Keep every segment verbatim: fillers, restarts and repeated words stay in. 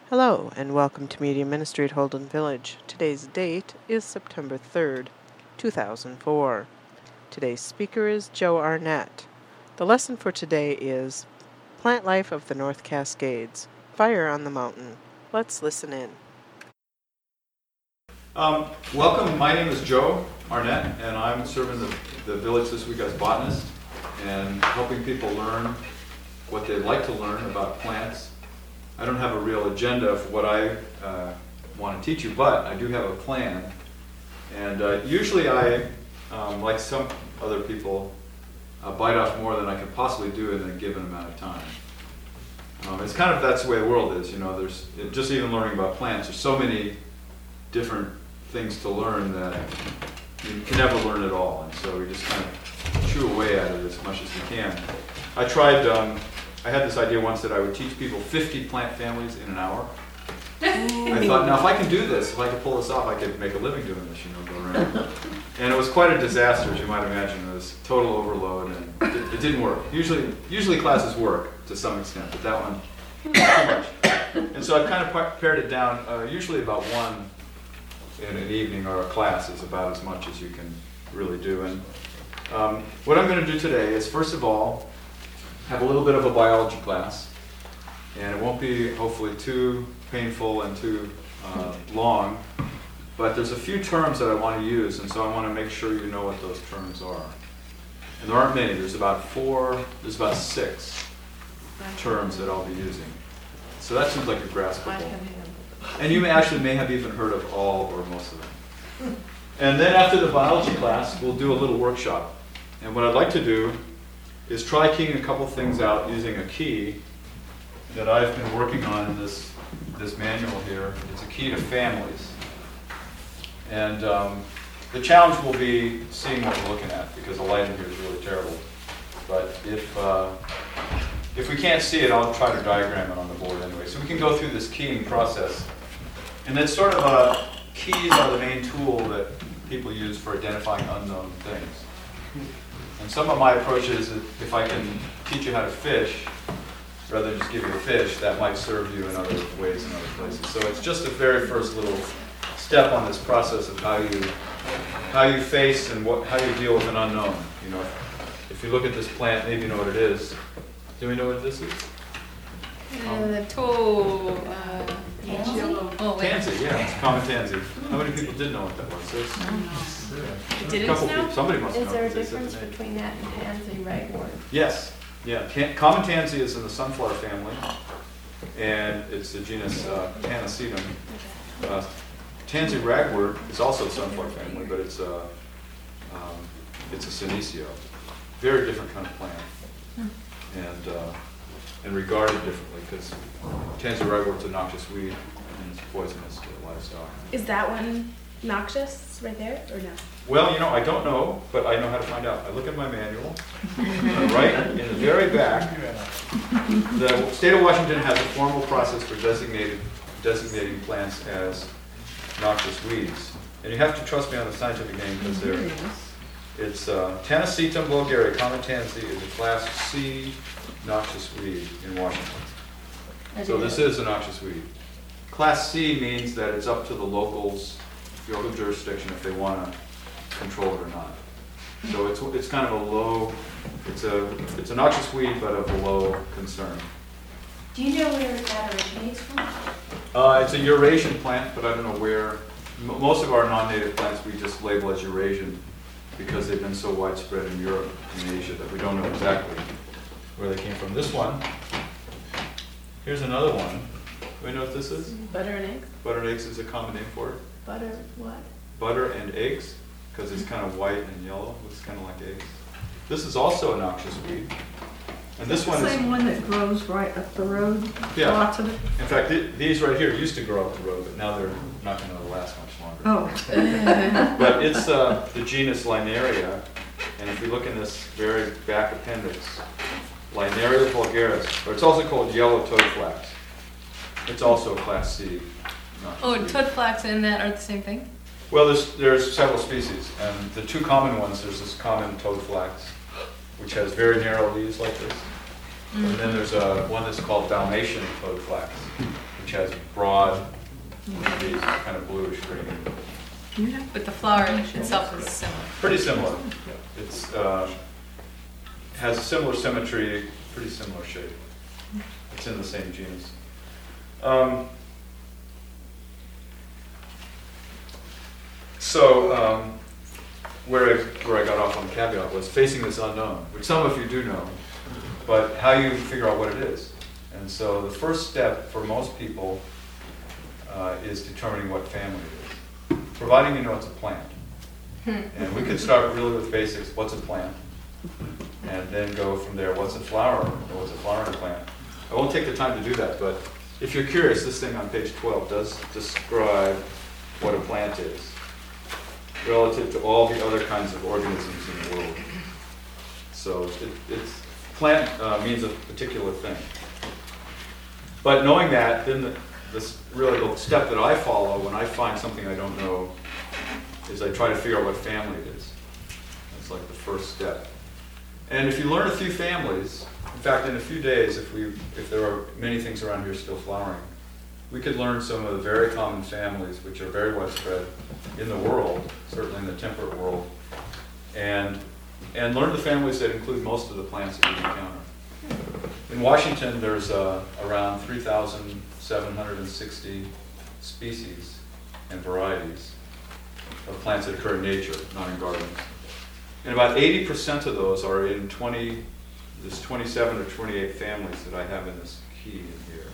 Hello, and welcome to Media Ministry at Holden Village. Today's date is September third, two thousand four. Today's speaker is Joe Arnett. The lesson for today is Plant Life of the North Cascades, Fire on the Mountain. Let's listen in. Um, welcome, my name is Joe Arnett, and I'm serving the, the village this week as botanist and helping people learn what they'd like to learn about plants. I don't have a real agenda for what I uh, want to teach you, but I do have a plan. And uh, usually I, um, like some other people, uh, bite off more than I can possibly do in a given amount of time. Um, it's kind of, that's the way the world is, you know, there's, it, just even learning about plants, there's so many different things to learn that you can never learn it all. And so we just kind of chew away at it as much as we can. I tried, um, I had this idea once that I would teach people fifty plant families in an hour. I thought, now if I can do this, if I could pull this off, I could make a living doing this, you know, go around. And it was quite a disaster, as you might imagine. It was total overload, and it, it didn't work. Usually, usually classes work to some extent, but that one, too much. And so I've kind of pared it down. Uh, usually about one in an evening or a class is about as much as you can really do. And um, what I'm going to do today is, first of all, have a little bit of a biology class, and it won't be hopefully too painful and too uh, long, but there's a few terms that I want to use, and so I want to make sure you know what those terms are. And there aren't many. There's about four, there's about six terms that I'll be using. So that seems like a graspable. And you may actually may have even heard of all or most of them. And then after the biology class, we'll do a little workshop. And what I'd like to do is try keying a couple things out using a key that I've been working on in this, this manual here. It's a key to families. And um, the challenge will be seeing what we're looking at, because the lighting here is really terrible. But if, uh, if we can't see it, I'll try to diagram it on the board anyway. So we can go through this keying process. And then sort of uh, keys are the main tool that people use for identifying unknown things. And some of my approaches, if I can teach you how to fish, rather than just give you a fish, that might serve you in other ways in other places. So it's just the very first little step on this process of how you how you face and what how you deal with an unknown. You know, if you look at this plant, maybe you know what it is. Do we know what this is? Uh, the toe, uh, Tansy? Oh, wait. Tansy, yeah, it's common tansy. How many people did know what that was? So it's, yeah. Did A it couple know? people. Somebody must Is know. there a because they said difference the name. between that and pansy ragwort? Yes, yeah. Tan- common tansy is in the sunflower family, and it's the genus uh, Tanacetum. Uh, tansy ragwort is also a sunflower family, but it's a um, it's a senecio, very different kind of plant, and uh, and regarded differently because tansy ragwort's a noxious weed and it's poisonous to livestock. Is that one noxious right there, or no? Well, you know, I don't know, but I know how to find out. I look at my manual, and right in the very back, the state of Washington has a formal process for designated, designating plants as noxious weeds. And you have to trust me on the scientific name because they're, it's uh, Tanacetum vulgare, common tansy, is a class C noxious weed in Washington. So this is a noxious weed. Class C means that it's up to the locals, local jurisdiction if they want to control it or not. So it's it's kind of a low, it's a it's a noxious weed, but of a low concern. Do you know where that originates from? Uh, it's a Eurasian plant, but I don't know where. M- most of our non-native plants we just label as Eurasian because they've been so widespread in Europe and Asia that we don't know exactly where they came from. This one, here's another one. Do we know what this is? Butter and eggs? Butter and eggs is a common name for it. Butter, what? Butter and eggs, because it's kind of white and yellow. Looks kind of like eggs. This is also a noxious weed. And this one The is, same one that grows right up the road? Yeah. Lots of it? in fact, th- these right here used to grow up the road, but now they're not going to last much longer. Oh. But it's uh, the genus Linaria, and if you look in this very back appendix, Linaria vulgaris, or it's also called yellow toadflax. It's also a class C. noxious Oh, weed. toadflax and that are the same thing? Well, there's, there's several species, and the two common ones, there's this common toadflax, which has very narrow leaves like this. And then there's a, one that's called Dalmatian toadflax, which has broad, these kind of bluish green. But the flower itself is similar. Pretty similar. It's, uh, has a similar symmetry, pretty similar shape. It's in the same genus. Um, so, um, where I, where I got off on the caveat was facing this unknown, which some of you do know, but how you figure out what it is. And so the first step for most people uh, is determining what family it is, providing you know it's a plant. And we could start really with basics, what's a plant? And then go from there, what's a flower, or what's a flowering plant? I won't take the time to do that, but if you're curious, this thing on page twelve does describe what a plant is relative to all the other kinds of organisms in the world. So it, it's, plant uh, means a particular thing. But knowing that, then the, this really the step that I follow when I find something I don't know is I try to figure out what family it is. That's like the first step. And if you learn a few families, in fact, in a few days, if we, if there are many things around here still flowering, we could learn some of the very common families, which are very widespread in the world, certainly in the temperate world, and and learn the families that include most of the plants that we encounter. In Washington, there's uh, around three thousand seven hundred sixty species and varieties of plants that occur in nature, not in gardens. And about eighty percent of those are in twenty, this twenty-seven or twenty-eight families that I have in this key in here.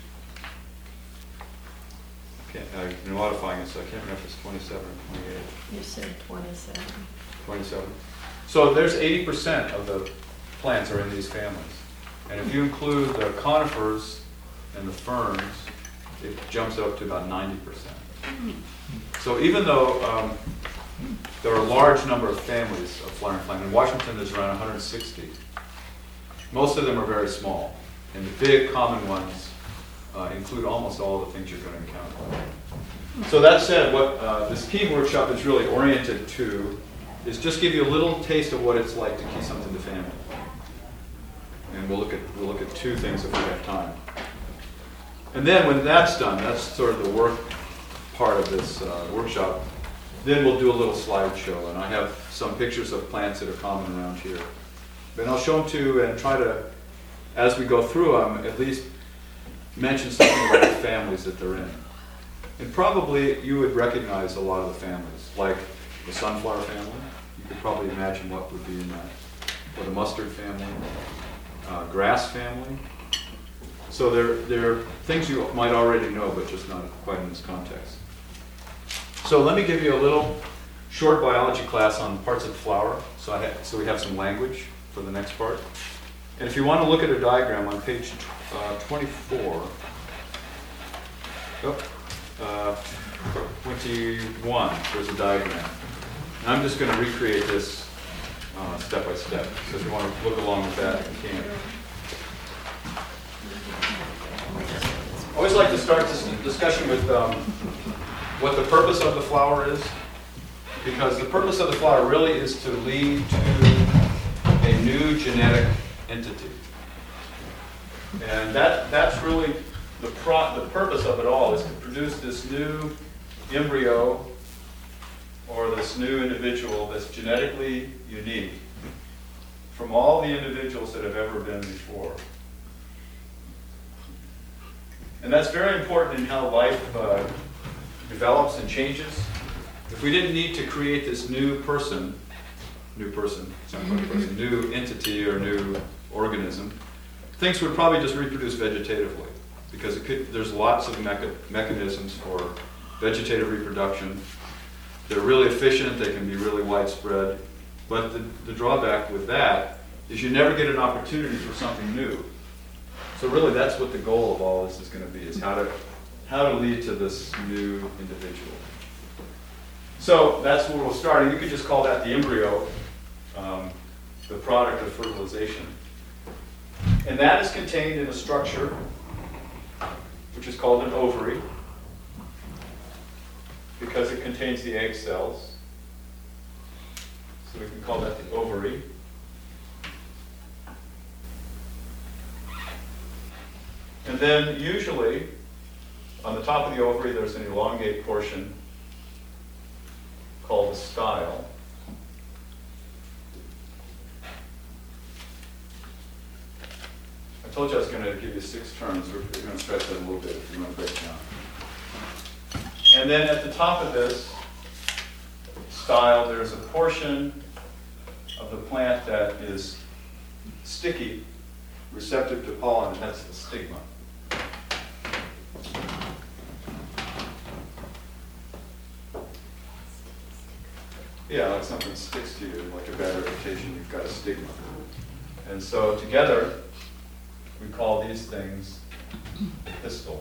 Can't, I'm modifying it, so I can't remember if it's twenty-seven or twenty-eight. You said twenty-seven. twenty-seven. So there's eighty percent of the plants are in these families. And if you include the conifers and the ferns, it jumps up to about ninety percent. So even though um, there are a large number of families of flowering plant, in Washington there's around one hundred sixty. Most of them are very small. And the big common ones uh, include almost all the things you're going to encounter. So that said, what uh, this key workshop is really oriented to is just give you a little taste of what it's like to key something to family. And we'll look at we'll look at two things if we have time. And then when that's done, that's sort of the work part of this uh, workshop. Then we'll do a little slideshow, and I have some pictures of plants that are common around here. And I'll show them to you and try to, as we go through them, at least mention something about the families that they're in. And probably you would recognize a lot of the families, like the sunflower family. You could probably imagine what would be in that. Or the mustard family, uh, grass family. So they're, they're things you might already know, but just not quite in this context. So let me give you a little short biology class on parts of the flower, so, I ha so we have some language for the next part. And if you want to look at a diagram on page uh, twenty-four, oh, uh, twenty-one, there's a diagram. And I'm just going to recreate this uh, step by step. So if you want to look along with that, you can. I always like to start this discussion with um, what the purpose of the flower is, because the purpose of the flower really is to lead to a new genetic entity. And that, that's really the, pro the purpose of it all, is to produce this new embryo or this new individual that's genetically unique from all the individuals that have ever been before. And that's very important in how life uh, develops and changes. If we didn't need to create this new person, new person, some kind of person, new entity or new organism, things would probably just reproduce vegetatively, because it could, there's lots of mecha mechanisms for vegetative reproduction. They're really efficient, they can be really widespread, but the, the drawback with that is you never get an opportunity for something new. So really that's what the goal of all this is going to be, is how to, how to lead to this new individual. So that's where we'll start, and you could just call that the embryo, um, the product of fertilization. And that is contained in a structure which is called an ovary, because it contains the egg cells. So we can call that the ovary. And then usually on the top of the ovary, there's an elongate portion called the style. I told you I was going to give you six terms. We're going to stretch that a little bit if you want to break it down. And then at the top of this style, there's a portion of the plant that is sticky, receptive to pollen, and that's the stigma. Yeah, like something sticks to you, like a bad reputation, you've got a stigma. And so together, we call these things the pistil.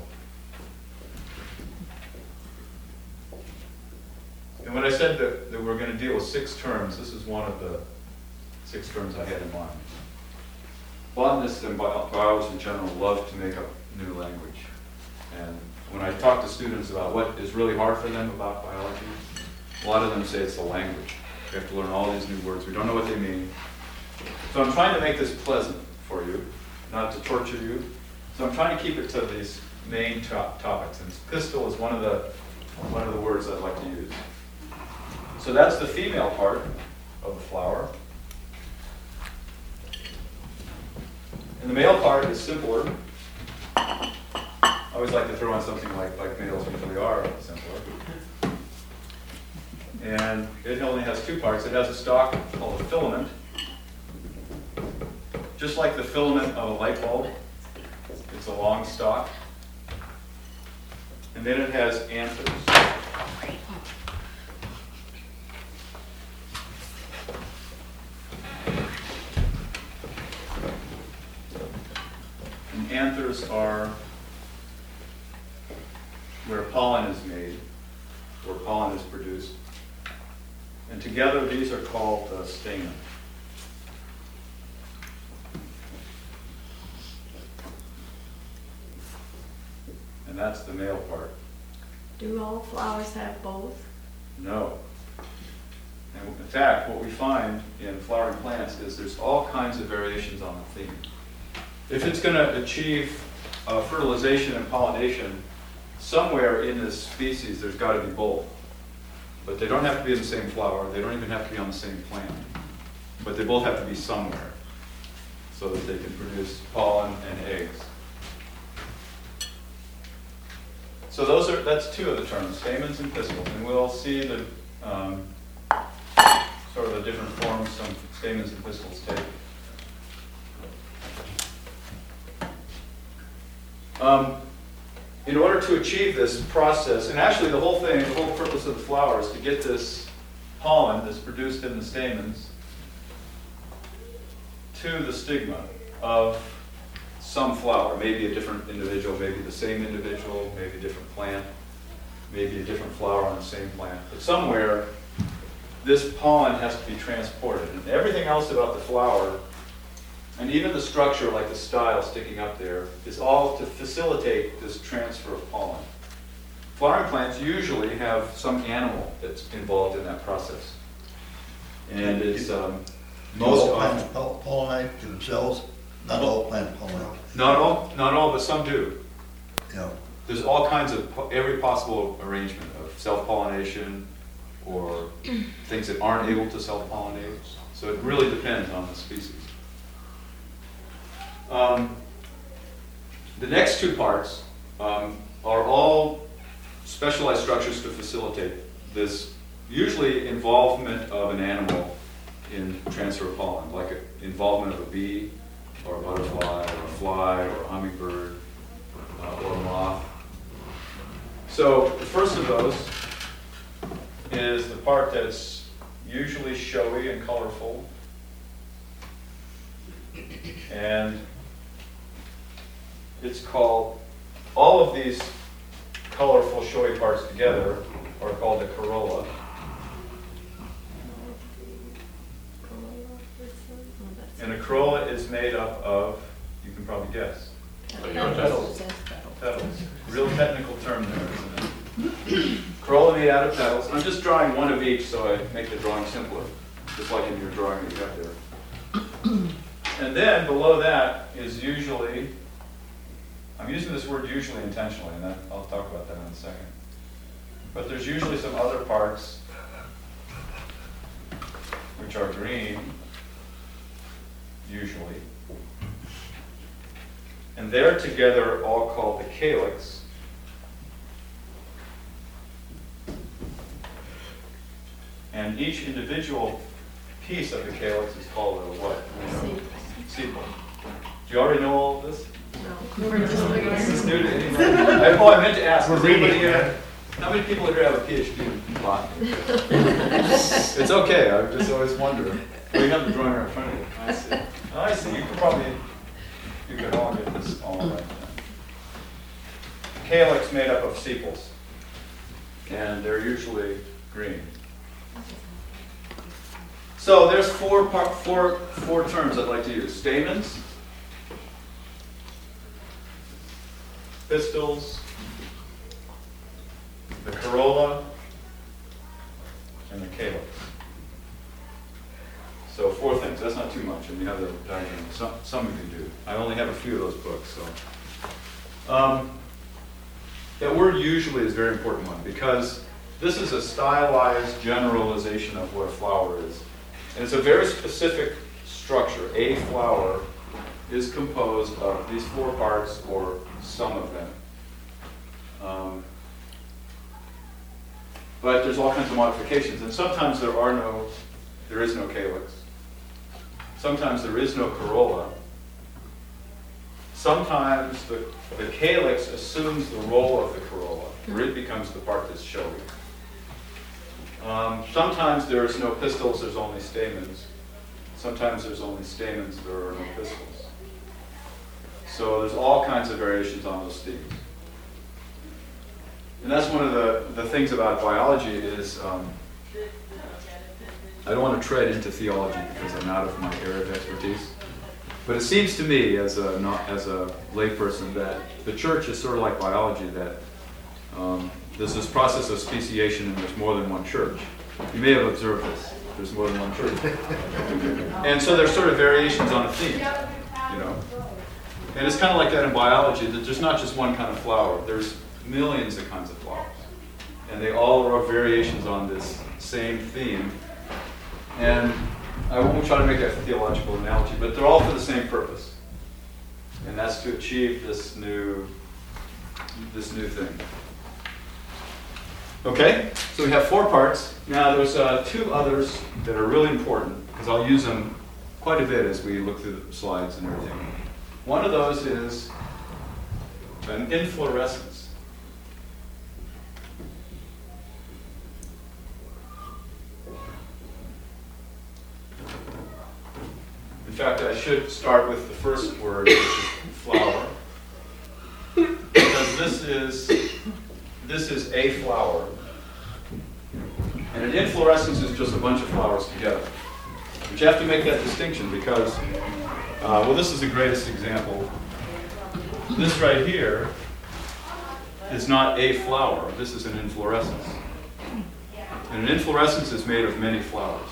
And when I said that, that we're going to deal with six terms, this is one of the six terms I had in mind. Botanists and bio- biologists in general love to make up new language. And when I talk to students about what is really hard for them about biology, a lot of them say it's the language. We have to learn all these new words. We don't know what they mean. So I'm trying to make this pleasant for you, not to torture you. So I'm trying to keep it to these main top topics. And pistil is one of the one of the words I'd like to use. So that's the female part of the flower. And the male part is simpler. I always like to throw in something like, like males usually are simpler. And it only has two parts. It has a stalk called a filament. Just like the filament of a light bulb, it's a long stalk. And then it has anthers. And anthers are where pollen is made, where pollen is produced. And together these are called the stamen. And that's the male part. Do all flowers have both? No. And in fact, what we find in flowering plants is there's all kinds of variations on the theme. If it's going to achieve uh, fertilization and pollination, somewhere in this species there's got to be both. But they don't have to be in the same flower. They don't even have to be on the same plant. But they both have to be somewhere so that they can produce pollen and eggs. So those are that's two of the terms, stamens and pistils. And we'll see the um, sort of the different forms some stamens and pistils take. Um, in order to achieve this process, and actually the whole thing, the whole purpose of the flower is to get this pollen that's produced in the stamens to the stigma of some flower, maybe a different individual, maybe the same individual, maybe a different plant, maybe a different flower on the same plant. But somewhere, this pollen has to be transported. And everything else about the flower, and even the structure like the style sticking up there, is all to facilitate this transfer of pollen. Flowering plants usually have some animal that's involved in that process. And it's um, most all often... plants poll- pollinate themselves? Not all plants pollinate. Not all, not all, but some do. Yeah. There's all kinds of, po- every possible arrangement of self-pollination or things that aren't able to self-pollinate. So it really depends on the species. Um, the next two parts um, are all specialized structures to facilitate this, usually involvement of an animal in transfer of pollen, like a, involvement of a bee, or a butterfly, or a fly, or a hummingbird, uh, or a moth. So the first of those is the part that's usually showy and colorful. And it's called, all of these colorful, showy parts together are called a corolla. And a corolla is made up of, you can probably guess, petals. Petals. Real technical term there, isn't it? Corolla made out of petals. I'm just drawing one of each so I make the drawing simpler, just like in your drawing that you got there. And then below that is usually, I'm using this word usually intentionally, and that, I'll talk about but there's usually some other parts which are green, usually. And they're together all called the calyx. And each individual piece of the calyx is called a what? Sepal. Do you already know all of this? No. We're just looking Is this at new to anybody? I, oh, I meant to ask. We're Does anybody reading, here, how many people here have a PhD in botany? It's okay. I just always wonder. Well, you have the drawing right in front of you. I see. Oh, I see. You could probably, you could all get this all right then. Calyx made up of sepals, and they're usually green. So there's four par- four four terms I'd like to use: stamens, pistils, the corolla, and the calyx. So four things. That's not too much, and you have the diagram. Some some of you do. I only have a few of those books, so. Um, that word "usually" is a very important one because this is a stylized generalization of what a flower is. And it's a very specific structure. A flower is composed of these four parts or some of them. Um, but there's all kinds of modifications. And sometimes there are no, there is no calyx. Sometimes there is no corolla. Sometimes the, the calyx assumes the role of the corolla, where it becomes the part that's showy. Um, sometimes there's no pistils, there's only stamens. Sometimes there's only stamens, there are no pistils. So there's all kinds of variations on those themes. And that's one of the, the things about biology is, um, I don't want to tread into theology because I'm out of my area of expertise. But it seems to me, as a, not, as a layperson, that the church is sort of like biology, that um, there's this process of speciation and there's more than one church. You may have observed this. There's more than one church. And so there's sort of variations on a theme, you know. And it's kind of like that in biology, that there's not just one kind of flower. There's millions of kinds of flowers. And they all are variations on this same theme. And I won't try to make a theological analogy, but they're all for the same purpose. And that's to achieve this new, this new thing. Okay, so we have four parts. Now there's uh, two others that are really important, because I'll use them quite a bit as we look through the slides and everything. One of those is an inflorescence. In fact, I should start with the first word, which is flower, because this is this is a flower, and an inflorescence is just a bunch of flowers together. But you have to make that distinction because, uh, well, this is the greatest example. This right here is not a flower. This is an inflorescence, and an inflorescence is made of many flowers.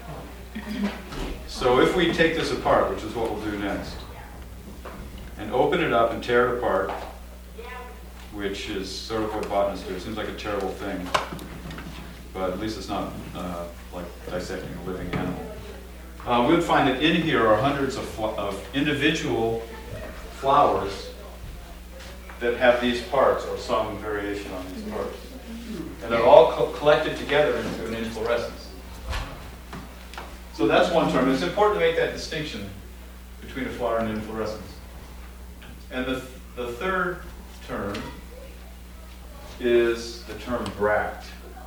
So if we take this apart, which is what we'll do next, and open it up and tear it apart, which is sort of what botanists do. It seems like a terrible thing, but at least it's not uh, like dissecting a living animal. Uh, we would find that in here are hundreds of, fl- of individual flowers that have these parts, or some variation on these parts. And they're all co- collected together into an inflorescence. So that's one term. It's important to make that distinction between a flower and an inflorescence. And the, the third term is the term bract.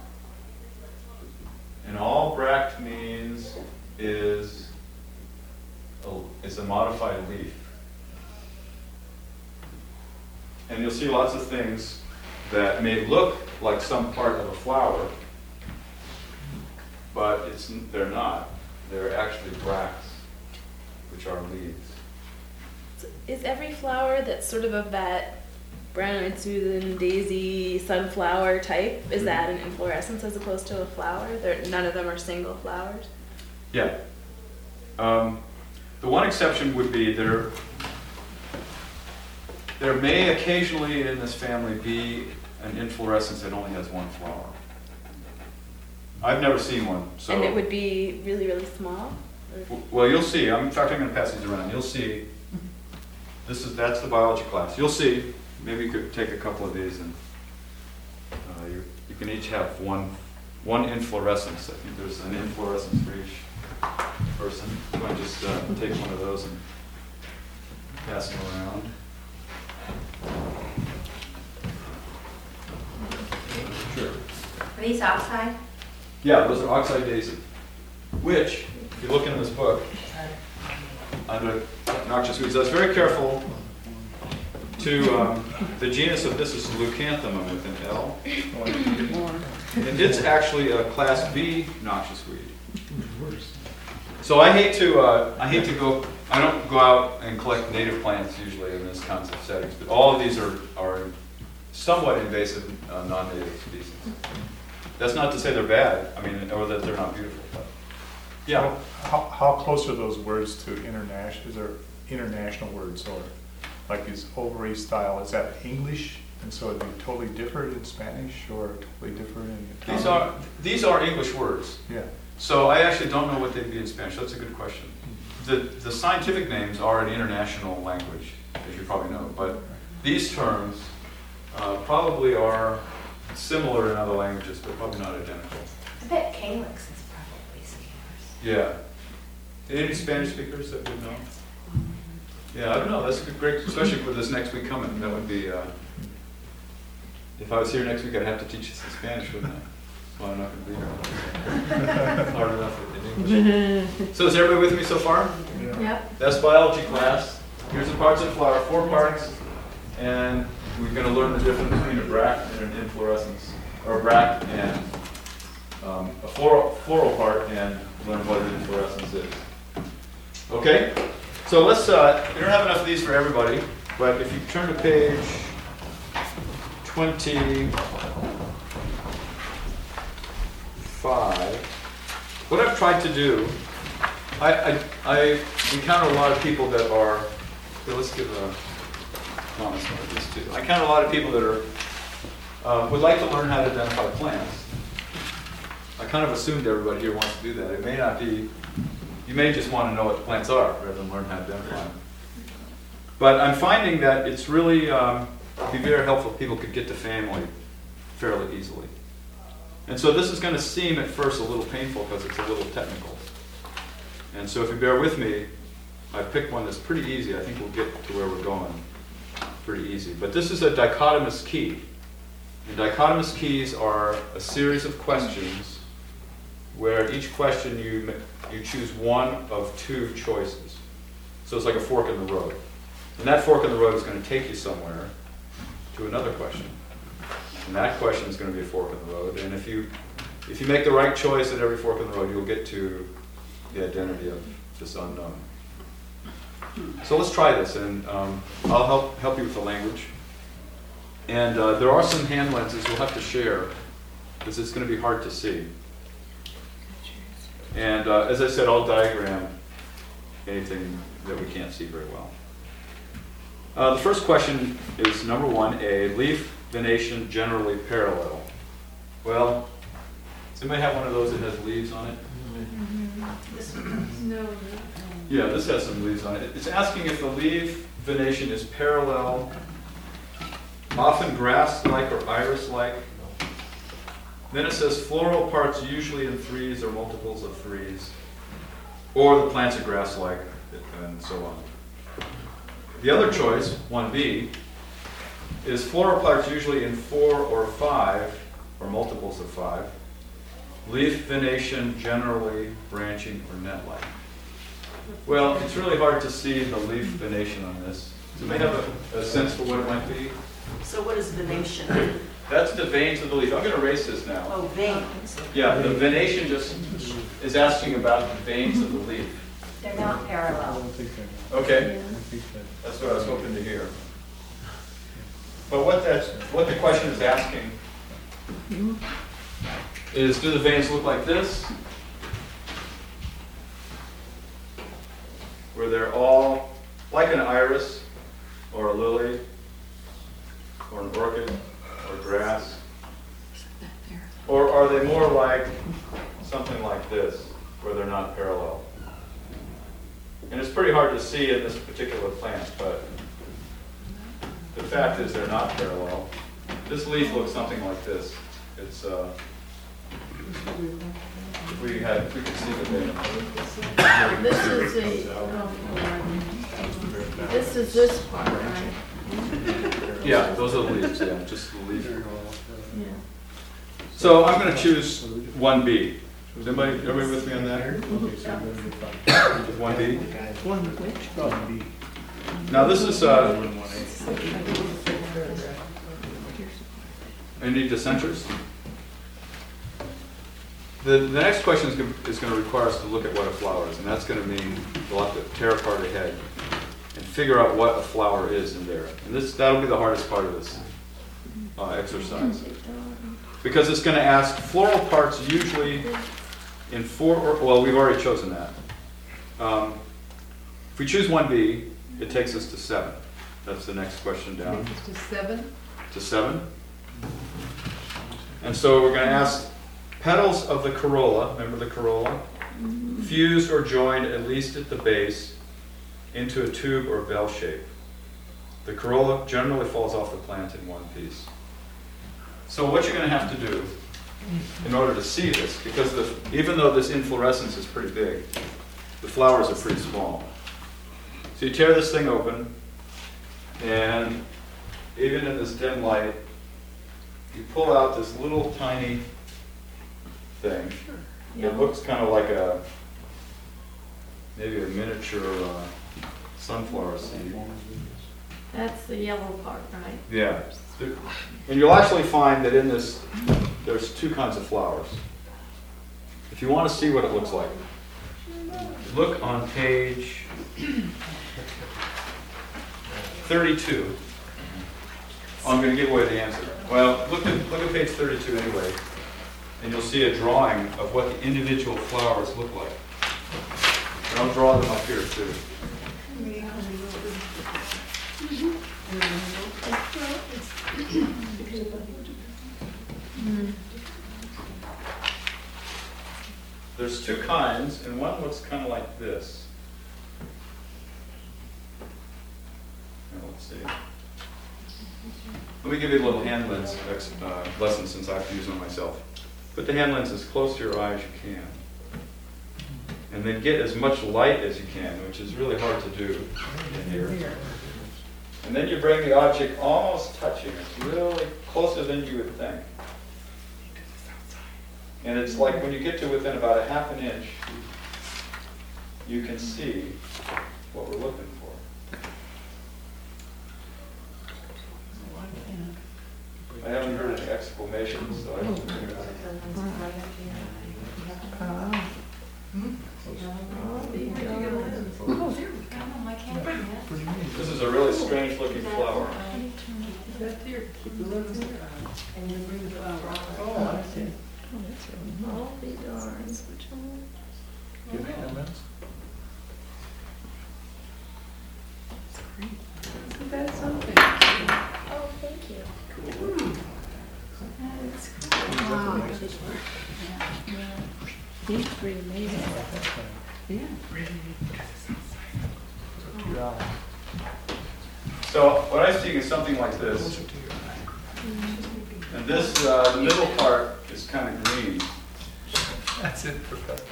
And all bract means is a, is a modified leaf. And you'll see lots of things that may look like some part of a flower, but it's, they're not. They're actually bracts, which are leaves. So is every flower that's sort of of that brown-eyed Susan, daisy, sunflower type, is that an inflorescence as opposed to a flower? They're, none of them are single flowers? Yeah. Um, the one exception would be there, there may occasionally in this family be an inflorescence that only has one flower. I've never seen one, so. And it would be really, really small? Or- W- Well, you'll see. I'm, in fact, I'm going to pass these around. You'll see. This is that's the biology class. You'll see. Maybe you could take a couple of these, and uh, you, you can each have one one inflorescence. I think there's an inflorescence for each person. I'm going to just uh, take one of those and pass them around. Sure. Are these outside? Yeah, those are oxeye daisy, which, if you look in this book, under noxious weeds, I was very careful to, um, the genus of this is Leucanthemum with an L. And it's actually a class B noxious weed. So I hate to, uh, I hate to go, I don't go out and collect native plants usually in this kinds of settings, but all of these are, are somewhat invasive uh, non-native species. That's not to say they're bad, I mean, or that they're not beautiful, but, yeah. How, how close are those words to international, is there international words, or like is ovary style, is that English? And so it'd be totally different in Spanish or totally different in Italian? These are, these are English words. Yeah. So I actually don't know what they'd be in Spanish. That's a good question. The, the scientific names are an international language, as you probably know, but these terms uh, probably are similar in other languages, but probably not identical. I bet calyx is probably similar. Yeah. Any Spanish speakers that would know? Yeah, I don't know. That's a good, great, especially for this next week coming. That would be, uh, if I was here next week, I'd have to teach you some Spanish, wouldn't I? Well, I'm not going to be here. It's hard enough in English. So is everybody with me so far? Yeah. Yep. That's biology class. Here's the parts of the flower, four parts, and we're going to learn the difference between a bract and an inflorescence, or a bract and um, a floral, floral part, and learn what an inflorescence is. Okay? So let's, uh, we don't have enough of these for everybody, but if you turn to page twenty-five, what I've tried to do, I, I, I encounter a lot of people that are, here, let's give a Thomas one of these too. I encounter a lot of people that are, uh, would like to learn how to identify plants. I kind of assumed everybody here wants to do that. It may not be, you may just want to know what the plants are rather than learn how to identify them. But I'm finding that it's really, um, be very helpful if people could get to family fairly easily. And so this is going to seem at first a little painful because it's a little technical. And so if you bear with me, I picked one that's pretty easy. I think we'll get to where we're going pretty easy. But this is a dichotomous key. And dichotomous keys are a series of questions where each question you, you choose one of two choices. So it's like a fork in the road. And that fork in the road is going to take you somewhere to another question. And that question is going to be a fork in the road. And if you, if you make the right choice at every fork in the road, you'll get to the identity of this unknown. So let's try this, and um, I'll help, help you with the language. And uh, there are some hand lenses we'll have to share, because it's going to be hard to see. And uh, as I said, I'll diagram anything that we can't see very well. Uh, the first question is number one A, leaf venation generally parallel. Well, does anybody have one of those that has leaves on it? No. Yeah, this has some leaves on it. It's asking if the leaf venation is parallel, often grass-like or iris-like. Then it says floral parts usually in threes or multiples of threes, or the plants are grass-like, and so on. The other choice, one B, is floral parts usually in four or five, or multiples of five. Leaf venation generally branching or net-like. Well, it's really hard to see the leaf venation on this. So may have a, a sense for what it might be. So what is venation? That's the veins of the leaf. I'm going to erase this now. Oh, veins. Yeah, the venation just is asking about the veins of the leaf. They're not I parallel. don't think that. Okay, I think that. that's what I was hoping to hear. But what that's what the question is asking is, do the veins look like this, where they're all like an iris or a lily or an orchid or grass, they're more like something like this, where they're not parallel. And it's pretty hard to see in this particular plant, but the fact is they're not parallel. This leaf looks something like this. It's, uh, if we had, if we could see the data. This is a, this is this part, right? Yeah, those are the leaves, yeah, just the leaf. Yeah. So I'm going to choose one B. Is anybody, everybody with me on that? one B? One which? Oh, B. Now this is, uh, any dissenters? The, the next question is going, is going to require us to look at what a flower is, and that's going to mean we'll have to tear apart a head and figure out what a flower is in there. And this, that'll be the hardest part of this uh, exercise. Because it's going to ask floral parts usually in four, or, well, we've already chosen that. Um, if we choose one B, it takes us to seven. That's the next question down. To seven? To seven. And so we're going to ask petals of the corolla, remember the corolla? Fused or joined at least at the base into a tube or bell shape. The corolla generally falls off the plant in one piece. So what you're going to have to do in order to see this, because the, even though this inflorescence is pretty big, the flowers are pretty small. So you tear this thing open, and even in this dim light, you pull out this little tiny thing. It looks kind of like a, maybe a miniature uh, sunflower seed. That's the yellow part, right? Yeah. And you'll actually find that in this, there's two kinds of flowers. If you want to see what it looks like, look on page thirty-two. Oh, I'm going to give away the answer. Well, look at, look at page thirty-two anyway, and you'll see a drawing of what the individual flowers look like. And I'll draw them up here too. There's two kinds, and one looks kind of like this. Now, let's see. Let me give you a little hand lens uh, lesson since I have to use one myself. Put the hand lens as close to your eye as you can. And then get as much light as you can, which is really hard to do in here. And then you bring the object almost touching. It's really closer than you would think. And it's like when you get to within about a half an inch, you can see what we're looking for. I haven't heard any exclamations, so I don't think about it. This is a really strange looking flower. Isn't that something? Oh, thank you. That's cool. Wow. These three amazing. Yeah. So what I'm seeing is something like this. And this, uh, the middle part is kind of green. That's it, Professor.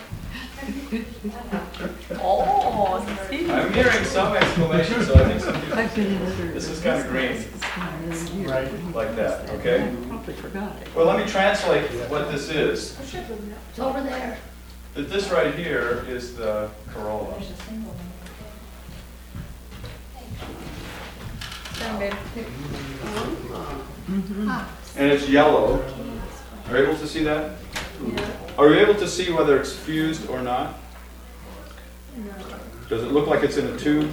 Oh, I'm hearing some exclamations, so I think some people, this is kind of green. Right. Like that, okay? Probably forgot it. Well, let me translate what this is. It's over there. That this right here is the corolla. And it's yellow. Are you able to see that? Are you able to see whether it's fused or not? Does it look like it's in a tube?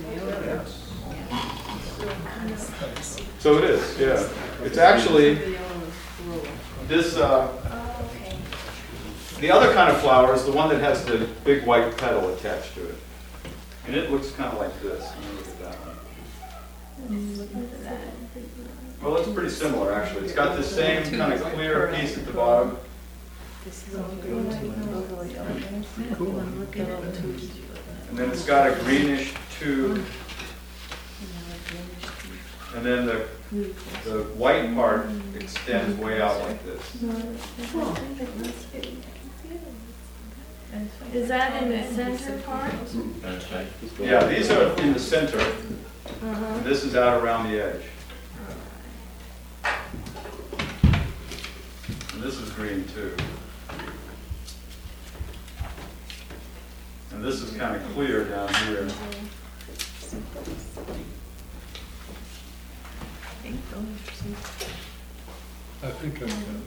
So it is, yeah. It's actually this, uh, the other kind of flower is the one that has the big white petal attached to it. And it looks kind of like this. Let me look at that one. Well, it's pretty similar, actually. It's got the same kind of clear piece at the bottom. This is all green too. Cool. I'm looking at it. And then it's got a greenish tube, and then the, the white part extends way out like this. Is that in the center part? Yeah, these are in the center, Uh-huh. and this is out around the edge. And this is green too. And this is kind of clear down here. I think I got it.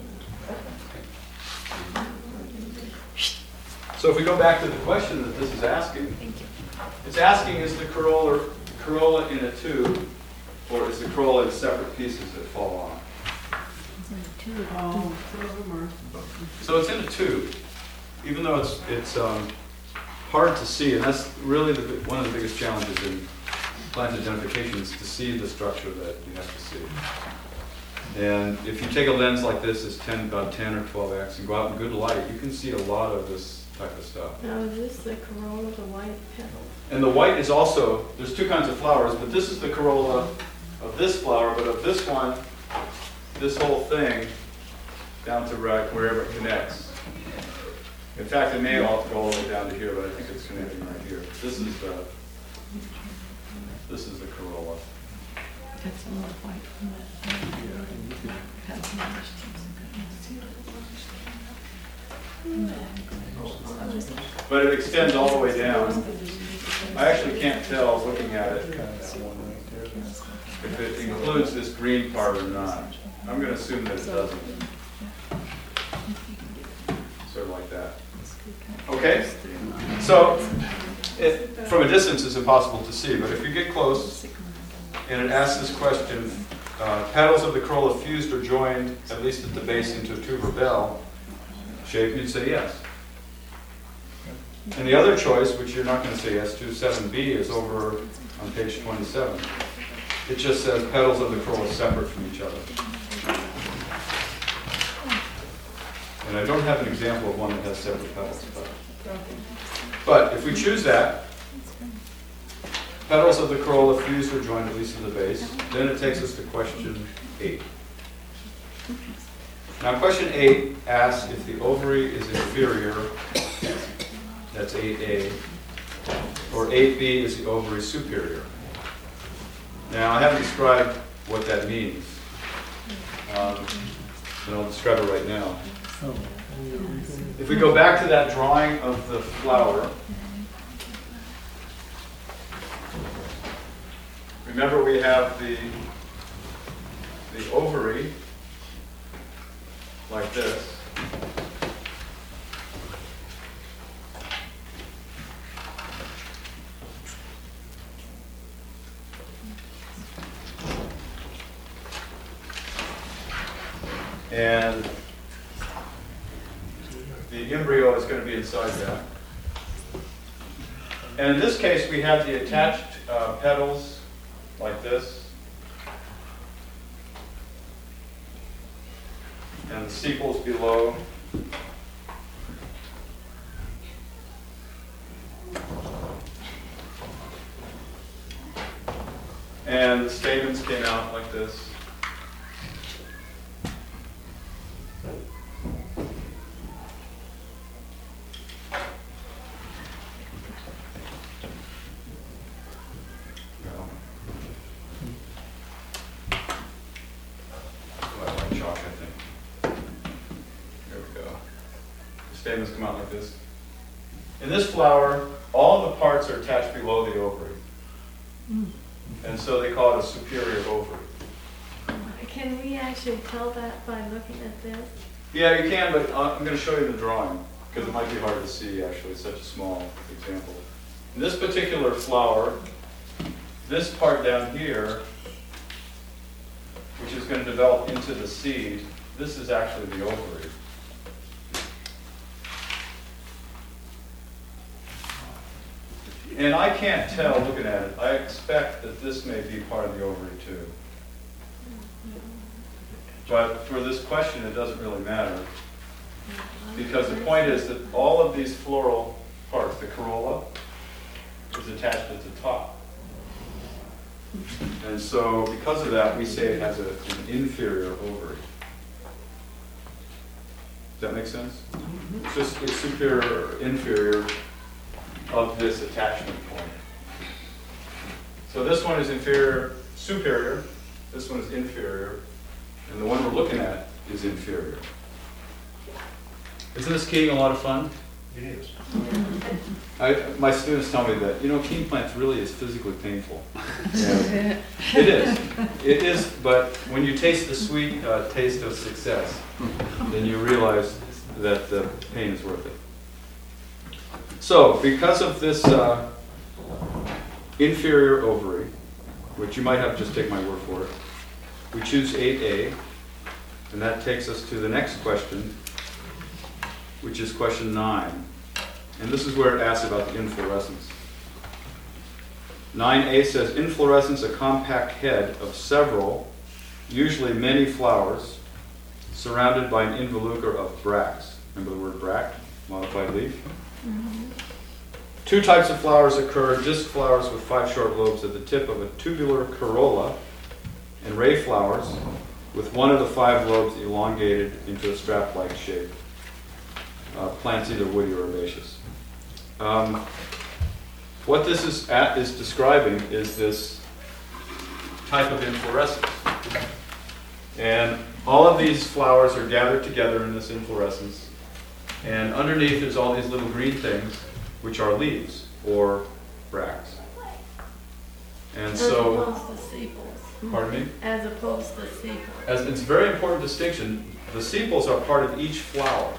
So if we go back to the question that this is asking, it's asking, is the corolla, corolla in a tube, or is the corolla in separate pieces that fall off? Oh. So it's in a tube, even though it's it's um, hard to see, and that's really the, one of the biggest challenges in plant identification is to see the structure that you have to see. And if you take a lens like this, it's ten, about ten or twelve x, and go out in good light, you can see a lot of this type of stuff. Now, is this the corolla, the white petal? And the white is also, there's two kinds of flowers, but this is the corolla of this flower, but of this one, this whole thing, down to right wherever it connects. In fact, it may all go all the way down to here, but I think it's connecting right here. This is the, this is the corolla. That's a little white from But it extends all the way down. I actually can't tell looking at it if it includes this green part or not. I'm going to assume that it doesn't. Sort of like that. Okay? So, it, from a distance it's impossible to see, but if you get close and it asks this question, uh, petals of the corolla fused or joined, at least at the base, into a tube or bell shape, you'd say yes. And the other choice, which you're not going to say yes to, seven B, is over on page twenty-seven. It just says petals of the corolla separate from each other. And I don't have an example of one that has separate petals. But, but if we choose that, petals of the corolla fused or joined at least at the base, then it takes us to question eight. Now question eight asks if the ovary is inferior, that's eight A, or eight B is the ovary superior. Now I haven't described what that means, um, and I'll describe it right now. If we go back to that drawing of the flower, remember we have the, the ovary like this. And the embryo is going to be inside that. And in this case, we have the attached uh, petals like this. And the sepals below. And the stamens came out like this. Stamens come out like this. In this flower, all the parts are attached below the ovary. Mm. And so they call it a superior ovary. Can we actually tell that by looking at this? Yeah, you can, but I'm going to show you the drawing, because it might be hard to see, actually. It's such a small example. In this particular flower, this part down here, which is going to develop into the seed, this is actually the ovary. And I can't tell looking at it. I expect that this may be part of the ovary too. But for this question, it doesn't really matter. Because the point is that all of these floral parts, the corolla, is attached at the top. And so because of that, we say it has a, an inferior ovary. Does that make sense? It's just it's superior or inferior of this attachment point. So this one is inferior, superior, this one is inferior, and the one we're looking at is inferior. Isn't this keying a lot of fun? It is. I, my students tell me that, you know, keying plants really is physically painful. Yeah. It is. It is, but when you taste the sweet uh, taste of success, then you realize that the pain is worth it. So, because of this uh, inferior ovary, which you might have to just take my word for it, we choose eight A, and that takes us to the next question, which is question nine. And this is where it asks about the inflorescence. nine A says, inflorescence, a compact head of several, usually many flowers, surrounded by an involucre of bracts. Remember the word bract, modified leaf? Mm-hmm. Two types of flowers occur, disc flowers with five short lobes at the tip of a tubular corolla, and ray flowers with one of the five lobes elongated into a strap-like shape. Uh, plants either woody or herbaceous. Um, what this is at is describing is this type of inflorescence. And all of these flowers are gathered together in this inflorescence. And underneath there's all these little green things, which are leaves or bracts. And As so, opposed to sepals. pardon me? As opposed to sepals. As it's a very important distinction. The sepals are part of each flower.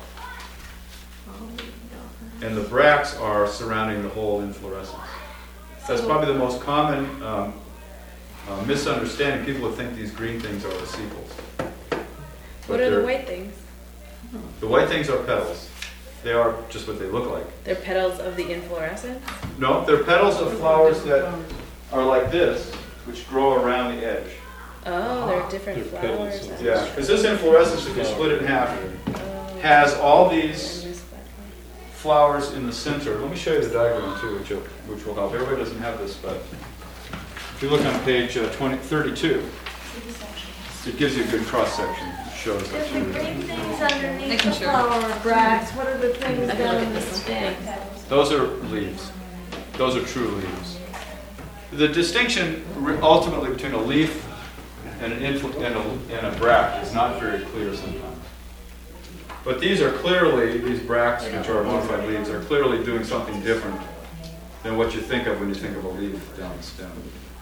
And the bracts are surrounding the whole inflorescence. That's probably the most common um, uh, misunderstanding. People would think these green things are the sepals. What are the white things? The white things are petals. They are just what they look like. They're petals of the inflorescence? No, they're petals of flowers that are like this, which grow around the edge. Oh, they're different They're petals flowers. of Yeah, because this inflorescence, if you split it in half, Oh. has all I these missed that flowers in the center. Let me show you the diagram too, which will, which will help. Everybody doesn't have this, but if you look on page uh, twenty, thirty-two, it gives you a good cross section. It shows If that. the green things underneath Making the sure. flower bracts, what are the things I can down look in at the this stem? Those are leaves. Those are true leaves. The distinction re- ultimately between a leaf and an infl- and a, and a bract is not very clear sometimes. But these are clearly, these bracts, which are modified leaves, are clearly doing something different than what you think of when you think of a leaf down the stem.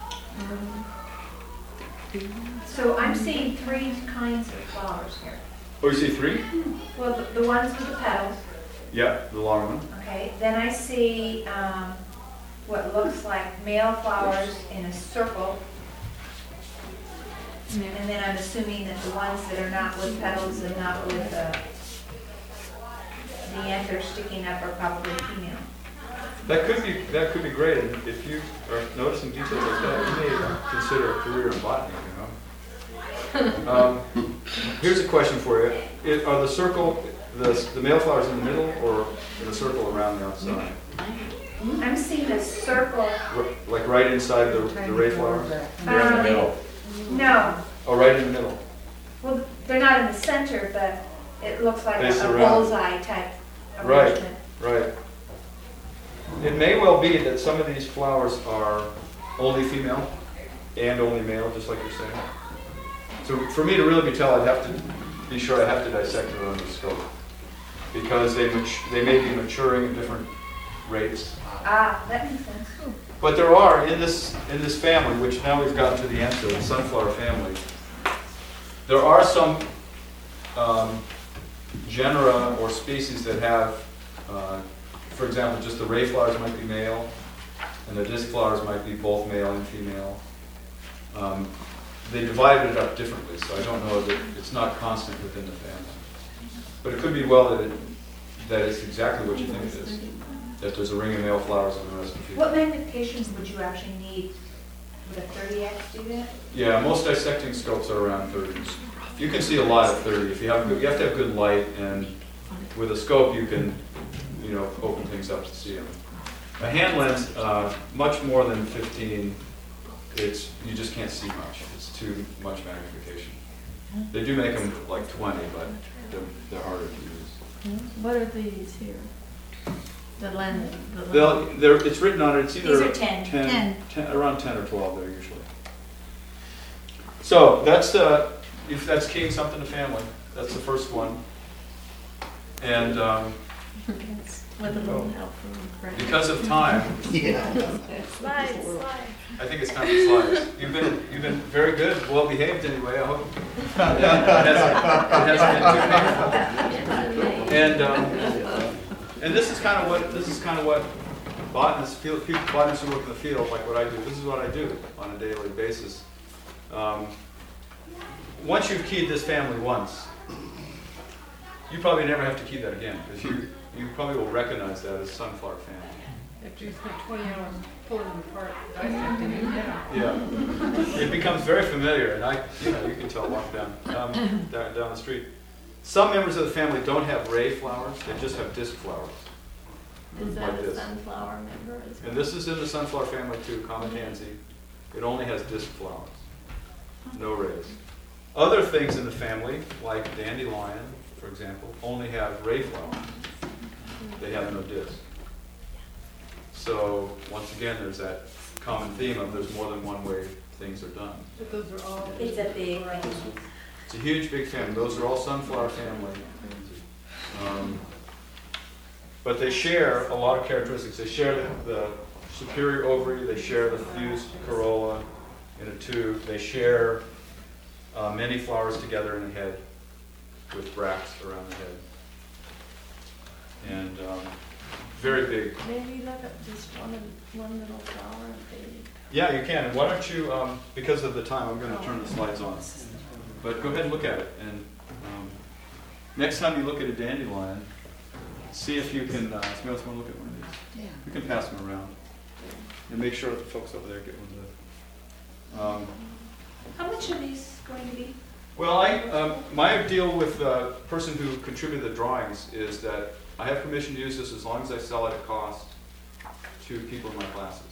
So I'm seeing three kinds of flowers here. Oh, you see three? Well, the, the ones with the petals, Yeah, the long one. okay. Then I see um, what looks like male flowers in a circle. And then I'm assuming that the ones that are not with petals and not with uh, the anthers sticking up are probably female. That could be that could be great. And if you are noticing details like that, you may consider a career in botany. You know. Um, here's a question for you: it, Are the circle the the male flowers in the middle, or in the circle around the outside? I'm seeing a circle. R- like right inside the, the ray flowers? They're in the Um, middle. No, Oh, right in the middle. well, they're not in the center, but it looks like They a a surround. bullseye type Right. arrangement. Right. It may well be that some of these flowers are only female and only male, just like you're saying. So for me to really be tell, I'd have to be sure I have to dissect it under the scope, because they mat- they may be maturing at different rates. Ah, that makes sense. But there are in this in this family, which now we've gotten to the answer, the sunflower family. There are some um, genera or species that have, uh, for example, just the ray flowers might be male, and the disc flowers might be both male and female. Um, they divided it up differently, so I don't know that it's not constant within the family. But it could be well that it, that it's exactly what you think it is. That there's a ring of male flowers and the rest of female. What magnifications would you actually need? Would a thirty X do that? Yeah, most dissecting scopes are around thirty. You can see a lot at thirty if you have good, you have to have good light, and with a scope, you can, you know, open things up to see them. A hand lens, uh, much more than fifteen, it's, you just can't see much. It's too much magnification. They do make them like twenty, but they're, they're harder to use. What are these here? The lens. The They'll, lens. they're, it's written on it, it's either These are ten. ten, Ten. ten, around ten or twelve there usually. So that's uh, if that's keying something to family. That's the first one. And um, With a little help from Brent. because of time, Yeah. Slide, slide. I think it's time for slides. You've been you've been very good, well behaved anyway. I hope it hasn't, it hasn't been too painful. And um, and this is kind of what this is kind of what botanists, field, people, botanists who work in the field, like what I do. This is what I do on a daily basis. Um, once you've keyed this family once, you probably never have to key that again because you you probably will recognize that as sunflower family. After you spent twenty hours pulling them apart, dissecting it down. Yeah, it becomes very familiar, and I, you know, you can tell walk down, um, down down the street. Some members of the family don't have ray flowers; they just have disc flowers. Is like that a this. sunflower member as well? And this is in the sunflower family too, common tansy. It only has disc flowers, no rays. Other things in the family, like dandelion, for example, only have ray flowers. They have no disc. So once again, there's that common theme of there's more than one way things are done. But those are all. It's a big range. It's a huge, big family. Those are all sunflower family. Um, but they share a lot of characteristics. They share the, the superior ovary. They share the fused corolla in a tube. They share uh, many flowers together in a head with bracts around the head. And um, very big. Maybe look at just one, one little flower and baby. Yeah, you can. And why don't you, um, because of the time, I'm going to turn the slides on. But go ahead and look at it. And um, next time you look at a dandelion, see if you can, uh, if somebody else want to look at one of these. Yeah. You can pass them around. And make sure that the folks over there get one of those. Um, How much are these going to be? well, I, um, my deal with the person who contributed the drawings is that I have permission to use this as long as I sell it at cost to people in my classes.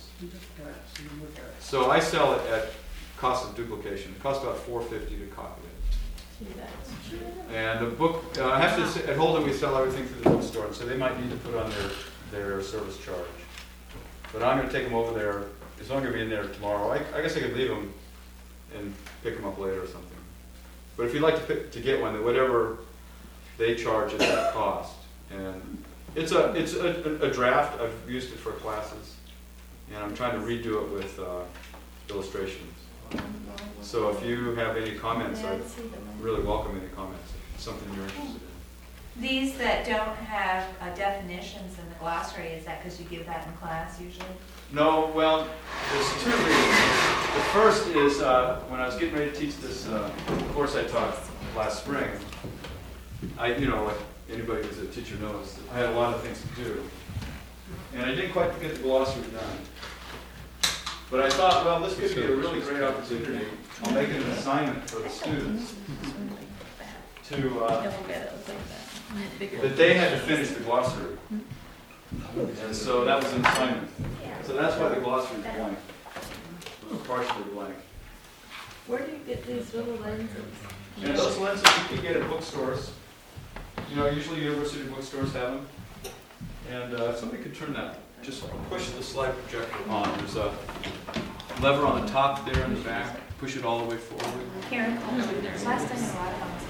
So I sell it at cost of duplication. It costs about four fifty to copy it. See, that's true. And the book, uh, I have to say, at Holden we sell everything through the bookstore, and so they might need to put on their, their service charge. But I'm going to take them over there. It's not going to be in there tomorrow. I, I guess I could leave them and pick them up later or something. But if you'd like to pick, to get one, then whatever they charge is at cost. And it's a it's a, a draft. I've used it for classes, and I'm trying to redo it with uh, illustrations. So if you have any comments, Yeah, I'd I see them. really welcome any comments. If it's something you're interested in. These that don't have uh, definitions in the glossary, is that because you give that in class usually? No, well, there's two reasons. The first is uh, when I was getting ready to teach this uh, course I taught last spring, I, you know, like anybody who's a teacher knows, I had a lot of things to do. And I didn't quite get the glossary done. But I thought, well, this could be a really great opportunity. I'll make it an assignment for the students to, uh, Don't forget it was like that. Bigger. that they had to finish the glossary. And so that was an assignment. So that's why the glossary is blank, partially blank. Where do you get these little lenses? And those lenses you can get at bookstores. You know, usually university bookstores have them. And uh, if somebody could turn that, just push the slide projector on. There's a lever on the top there in the back. Push it all the way forward. Karen, last time a lot of them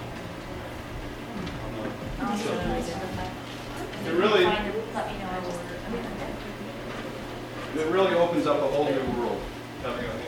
It really, Let me know. I just. it really opens up a whole new world. Having a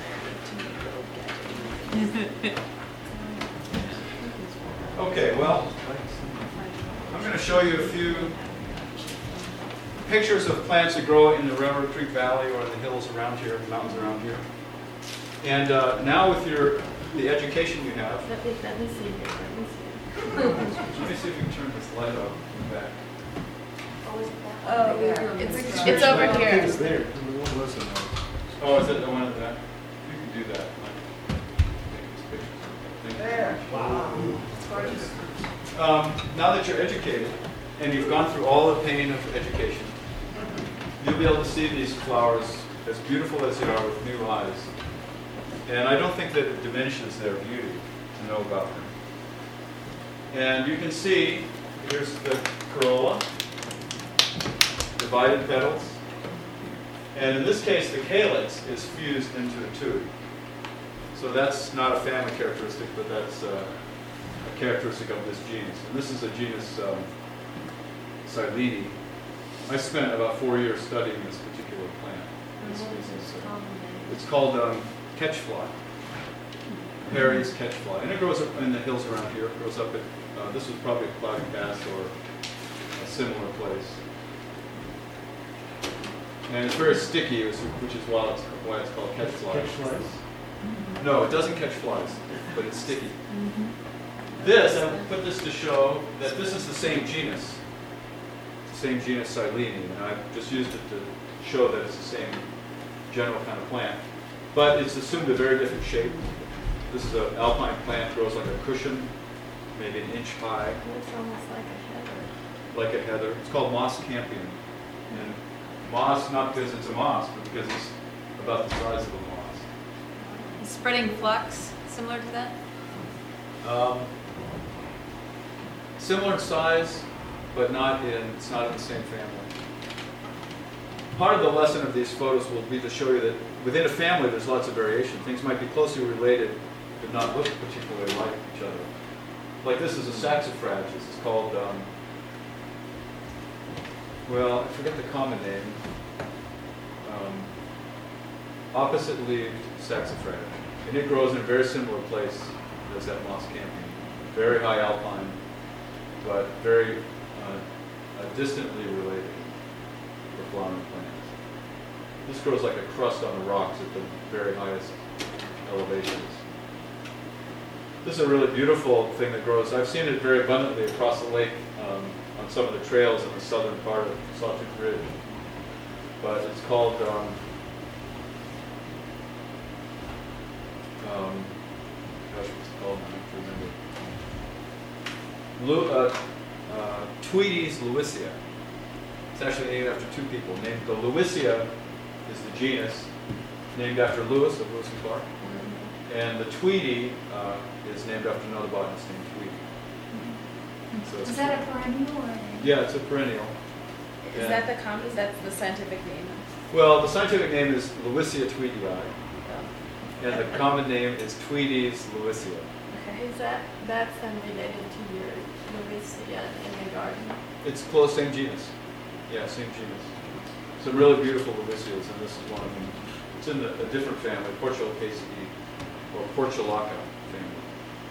Okay, well, I'm going to show you a few pictures of plants that grow in the Railroad Creek Valley or in the hills around here, the mountains around here. And uh, now with your the education you have, Let me, let me see here, let me see. let me see if you can turn this light up in the back. Oh, It's, it's over here. It's there. Number one lesson. Oh, is it the one in the back? You can do that. There. Wow. It's gorgeous. um, now that you're educated and you've gone through all the pain of education, you'll be able to see these flowers as beautiful as they are with new eyes. And I don't think that it diminishes their beauty to know about them. And you can see, here's the corolla, divided petals. And in this case, the calyx is fused into a tube. So that's not a family characteristic, but that's uh, a characteristic of this genus. And this is a genus um, Silene. I spent about four years studying this particular plant. This species. It's called um, catchfly. Perry's catchfly. And it grows up in the hills around here. It grows up at, uh, this was probably a Cloudy Pass or a similar place. And it's very sticky, which is why it's, why it's called catchfly. Catch flies? No, it doesn't catch flies, but it's sticky. This, I put this to show that this is the same genus. Same genus Silene, and I just used it to show that it's the same general kind of plant. But it's assumed a very different shape. This is an alpine plant, grows like a cushion, maybe an inch high. It's almost like a heather. Like a heather. It's called moss campion. And moss, not because it's a moss, but because it's about the size of a moss. Spreading flux, similar to that? Um, similar in size, but not in, it's not in the same family. Part of the lesson of these photos will be to show you that within a family there's lots of variation. Things might be closely related, but not look particularly like each other. Like this is a saxifrage. This is called, um, well, I forget the common name. Um, opposite-leaved saxifrage. And it grows in a very similar place as that moss campion. Very high alpine, but very uh, uh, distantly related for flowering plants. This grows like a crust on the rocks at the very highest elevations. This is a really beautiful thing that grows. I've seen it very abundantly across the lake um, on some of the trails in the southern part of Sawtooth Ridge. But it's called um, Um, gosh, what's it called? I don't remember. Lu uh, uh, Tweedy's Lewisia. It's actually named after two people. Named the Lewisia is the genus, named after Lewis of Lewis and Clark, and the Tweedy uh, is named after another botanist named Tweedy. So Is that a perennial or? Yeah, it's a perennial. Is And- that the com? Is that the scientific name? Well, the scientific name is Lewisia tweedii, and the common name is Tweedy's Lewisia. Okay. Is that, that's then related to your Lewisia in the garden? It's close, same genus. Yeah, same genus. Some really beautiful Lewisias, and this is one of them. It's in the, a different family, Portulaceae, or Portulaca family.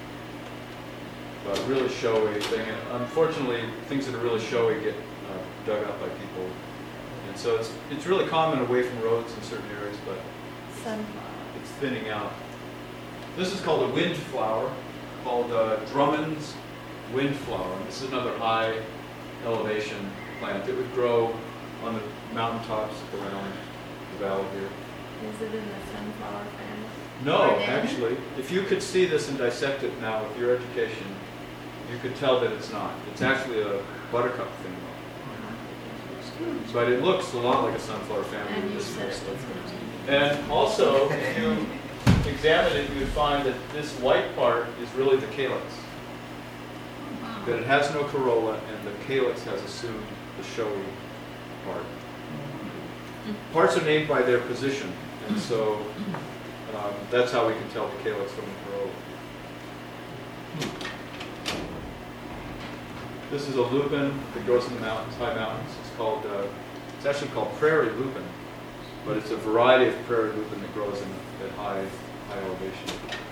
But really showy thing. And unfortunately, things that are really showy get uh, dug up by people. And so it's, it's really common away from roads in certain areas, but Sunflower. it's thinning out. This is called a windflower, called uh, Drummond's windflower. And this is another high elevation plant. It would grow on the mountaintops around the valley here. Is it in the sunflower family? No, Or then- actually, if you could see this and dissect it now with your education, you could tell that it's not. It's actually a buttercup family. But it looks a lot like a sunflower family. And with you this said mixed it was up. And also, if you examine it, you would find that this white part is really the calyx. That it has no corolla, and the calyx has assumed the showy part. Parts are named by their position, and so um, that's how we can tell the calyx from the corolla. This is a lupin that grows in the mountains, high mountains. It's called, uh, it's actually called prairie lupin, but it's a variety of prairie lupin that grows in at high, high elevation.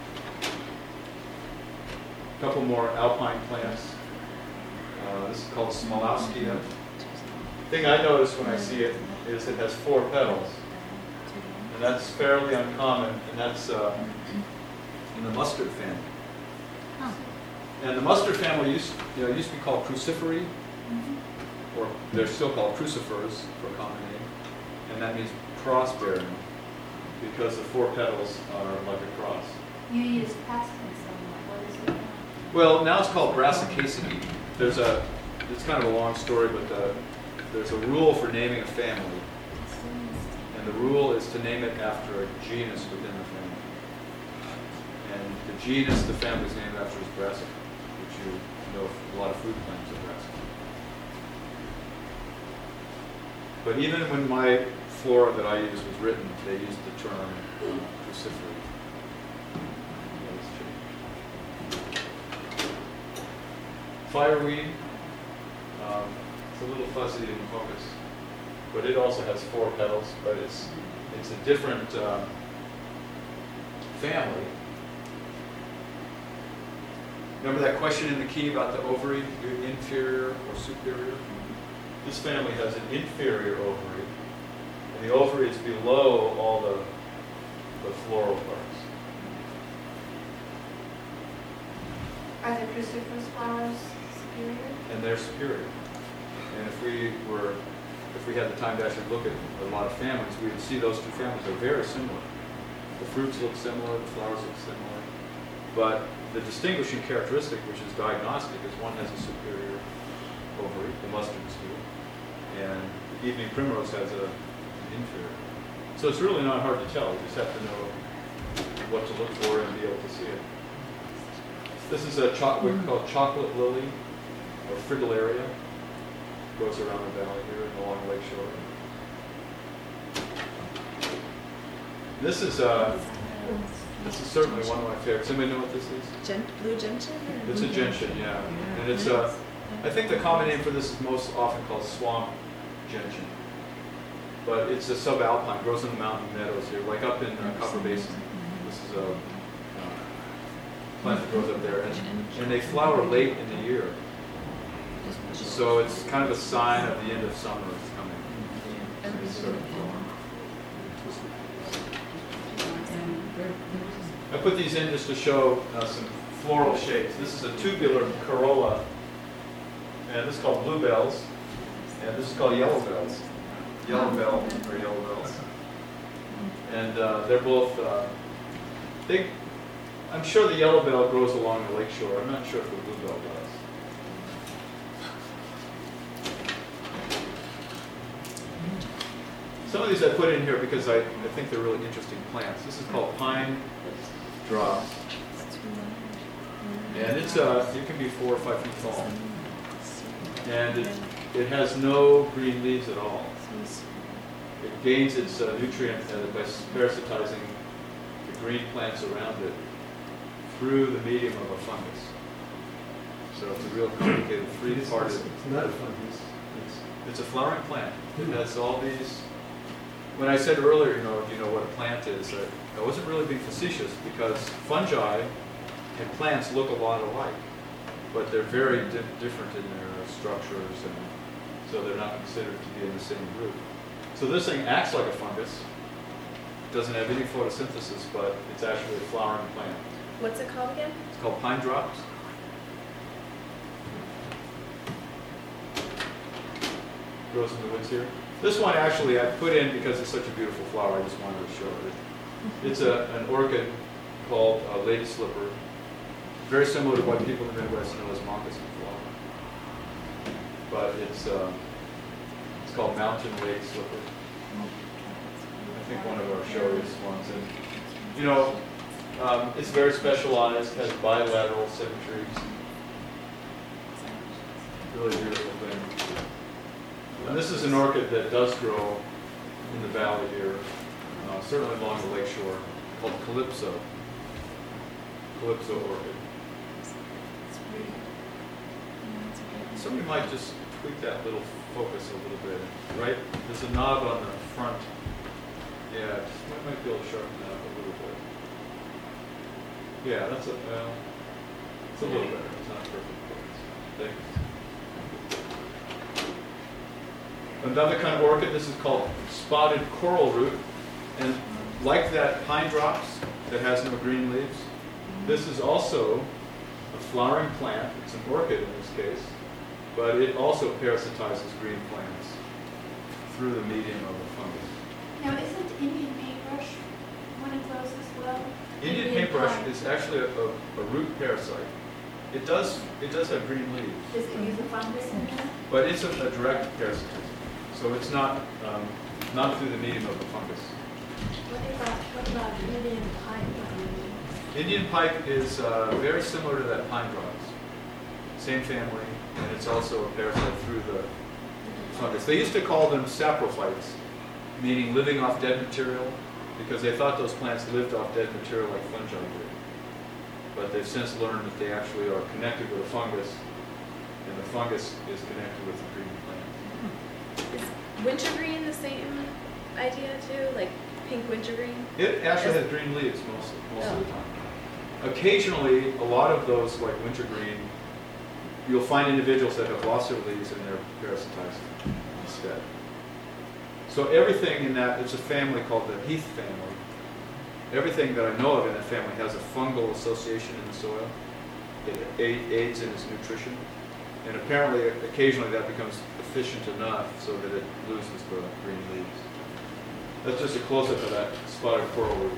A couple more alpine plants. Uh, this is called Smolowskia. The thing I notice when I see it is it has four petals, and that's fairly uncommon, and that's uh, in the mustard family. And the mustard family used, you know, used to be called cruciferae, or they're still called crucifers for a common name, and that means cross-bearing, because the four petals are like a cross. You use past tense somewhat. What is it? Well, now it's called Brassicacea. There's a, it's kind of a long story, but the, there's a rule for naming a family. And the rule is to name it after a genus within the family. And the genus the family's named after is Brassica, which you know a lot of food plants are Brassica. But even when my flora that I used was written, they used the term cruciferous. Fireweed, um, it's a little fuzzy in focus, but it also has four petals, but it's it's a different um, family. Remember that question in the key about the ovary, inferior or superior? This family has an inferior ovary, and the ovary is below all the, the floral parts. Are the cruciferous flowers superior? And they're superior. And if we were, if we had the time to actually look at a lot of families, we would see those two families are very similar. The fruits look similar, the flowers look similar, but the distinguishing characteristic, which is diagnostic, is one has a superior ovary, the mustards do, and the evening primrose has a, an inferior. So it's really not hard to tell. You just have to know what to look for and be able to see it. This is a cho- what we call chocolate lily, or fritillaria. Goes around the valley here and along Lake Shore. This is uh, this is certainly one of my favorites. Anybody know what this is? Gen- blue gentian? Or? It's a gentian, yeah. And it's uh, I think the common name for this is most often called swamp gentian. But it's a subalpine, grows in the mountain meadows here, like up in uh, Copper Basin. This is a plant that grows up there, and, and they flower late in the year. So it's kind of a sign of the end of summer is coming. It's sort of I put these in just to show uh, some floral shapes. This is a tubular corolla, and this is called bluebells, and this is called yellow bells. Yellow bell or yellow bells. And uh, they're both, uh, they, I'm sure the yellow bell grows along the lake shore. I'm not sure if the bluebell does. Some of these I put in here because I, I think they're really interesting plants. This is called pine drops. And it's uh, it can be four or five feet tall. And it, it has no green leaves at all. It gains its uh, nutrient uh, by parasitizing the green plants around it through the medium of a fungus. So it's a real complicated, three-parted. It's not a fungus. It's, it's a flowering plant. It has all these. When I said earlier, you know, you know what a plant is, I, I wasn't really being facetious because fungi and plants look a lot alike, but they're very di different in their structures, and so they're not considered to be in the same group. So this thing acts like a fungus. It doesn't have any photosynthesis, but it's actually a flowering plant. What's it called again? It's called pine drops. Grows in the woods here. This one actually I put in because it's such a beautiful flower. I just wanted to show it. It's a, an orchid called uh, lady slipper. Very similar to what people in the Midwest know as moccasin flower. But it's uh, it's called mountain lady slipper. I think one of our shows ones. And you know, um, it's very specialized. Has bilateral symmetries. Really beautiful thing. And this is an orchid that does grow in the valley here, uh, certainly along the lake shore, called Calypso. Calypso orchid. Somebody might just tweak that little focus a little bit, right? There's a knob on the front. Yeah, just might, might be able to sharpen that up a little bit. Yeah, that's a, well, it's a little better. It's not perfect focus. Thanks. Another kind of orchid, this is called spotted coral root. And like that pine drops that has no green leaves, this is also a flowering plant. It's an orchid in this case, but it also parasitizes green plants through the medium of the fungus. Now, isn't Indian paintbrush one of those as well? Indian paintbrush is actually a, a, a root parasite. It does, it does have green leaves, Does it use a fungus in there? but it's a, a direct parasitism. So it's not, um, not through the medium of the fungus. What about, what about Indian pine? Indian pipe is uh, very similar to that pine drops. Same family, and it's also a parasite through the fungus. They used to call them saprophytes, meaning living off dead material, because they thought those plants lived off dead material like fungi did. But they've since learned that they actually are connected with a fungus, and the fungus is connected with the green plant. Is wintergreen the same idea too? Like pink wintergreen? It actually has green leaves most, most of the time. Occasionally, a lot of those, like wintergreen, you'll find individuals that have lost their leaves and they're parasitized instead. So everything in that, it's a family called the heath family. Everything that I know of in that family has a fungal association in the soil. It a- aids in its nutrition. And apparently, occasionally that becomes efficient enough so that it loses the green leaves. That's just a close-up of that spotted coral root.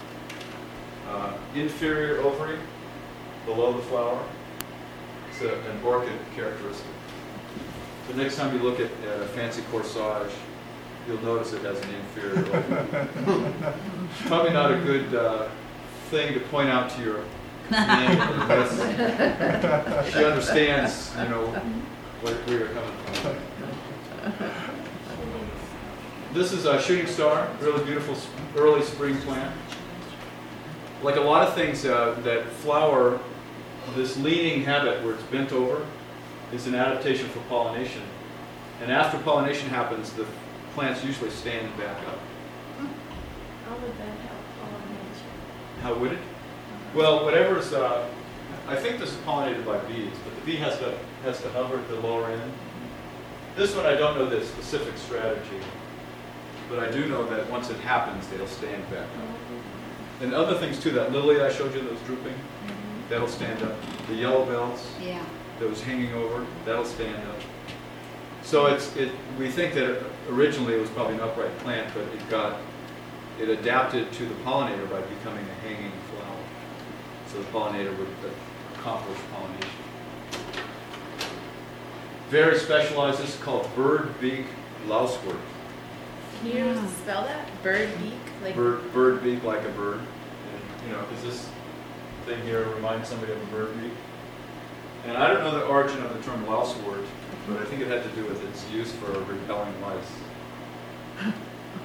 Uh, inferior ovary, below the flower. It's a, an orchid characteristic. The next time you look at, at a fancy corsage, you'll notice it has an inferior ovary. Probably not a good uh, thing to point out to your neighbor, because she understands, you know, where, where you're coming from. This is a shooting star, really beautiful early spring plant. Like a lot of things uh, that flower, this leaning habit where it's bent over is an adaptation for pollination. And after pollination happens, the plants usually stand back up. How would that help pollination? How would it? Well, whatever's, uh, I think this is pollinated by bees, but the bee has to, has to hover at the lower end. This one, I don't know the specific strategy, but I do know that once it happens, they'll stand back up. And other things too, that lily I showed you that was drooping, that'll stand up. The yellow bells Yeah. that was hanging over, that'll stand up. So it's, it, we think that originally it was probably an upright plant, but it got, it adapted to the pollinator by becoming a hanging flower. So the pollinator would accomplish pollination. Very specialized, this is called bird beak lousewort. Can you spell that? Bird beak? Like Bird, bird beak like a bird. And, you know, does this thing here remind somebody of a bird beak? And I don't know the origin of the term lousewort, but I think it had to do with its use for repelling lice. And